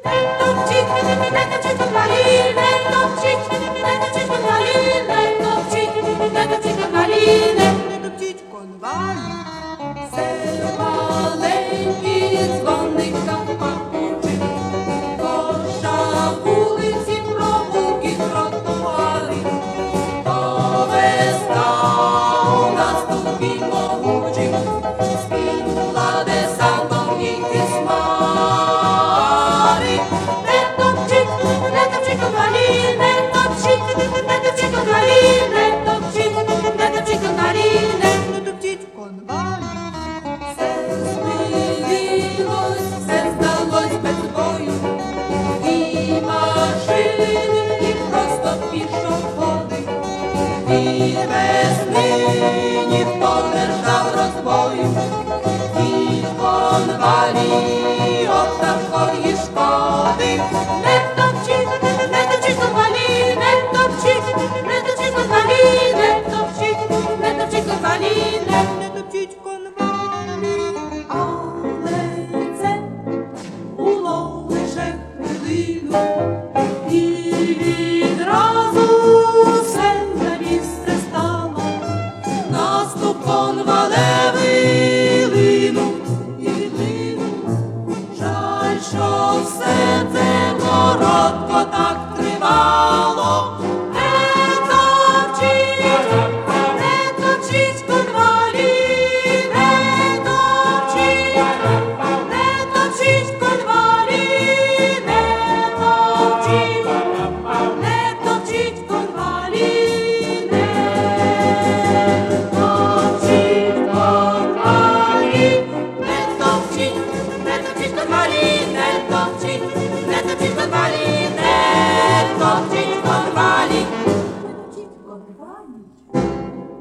Від весни ніхто не ждав розбою, від конвалії от такої шкоди. Не топчіть конвалії, не топчіть, не топчіть конвалії, не топчіть, не топчіть конвалії, не топчіть конвалії. Але це було лише хвилину, і відразу що все це коротко так тривало. Не топчіть конвалії, не топчіть конвалії, не топчіть конвалії, не топчіть конвалії, не топчіть конвалії. Не топчіть конвалії, не топчіть конвалії.